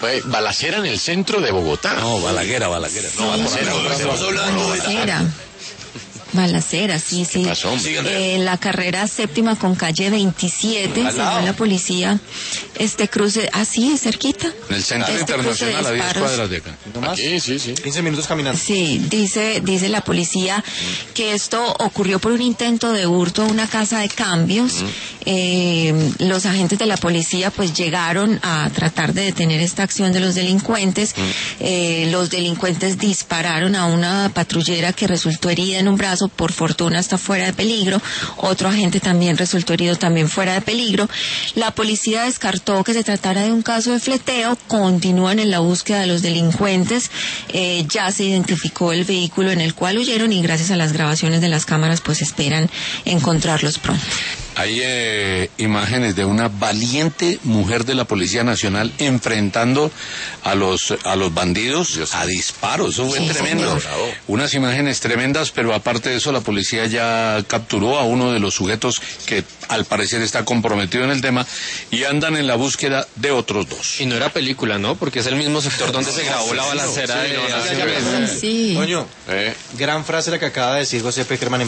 balacera en el centro de Bogotá. No, Balaguer. No, balacera. Estamos hablando de... Balacera, sí. ¿Qué pasó, hombre? La carrera séptima con calle 27, según la policía, este cruce, así, cerquita. En el centro internacional, a 10 cuadras de acá. Aquí, sí. 15 minutos caminando. Sí, dice la policía que esto ocurrió por un intento de hurto a una casa de cambios. Los agentes de la policía pues llegaron a tratar de detener esta acción de los delincuentes. Los delincuentes dispararon a una patrullera que resultó herida en un brazo, por fortuna está fuera de peligro. Otro agente también resultó herido, también fuera de peligro. La policía descartó que se tratara de un caso de fleteo. Continúan en la búsqueda de los delincuentes. Ya se identificó el vehículo en el cual huyeron y gracias a las grabaciones de las cámaras pues esperan encontrarlos pronto. Hay imágenes de una valiente mujer de la Policía Nacional enfrentando a los bandidos a disparos. Eso fue tremendo. Señor. Unas imágenes tremendas, pero aparte de eso la policía ya capturó a uno de los sujetos que al parecer está comprometido en el tema y andan en la búsqueda de otros dos. Y no era película, ¿no? Porque es el mismo sector donde se grabó la balacera de... Sí. Coño, gran frase la que acaba de decir José Peckerman.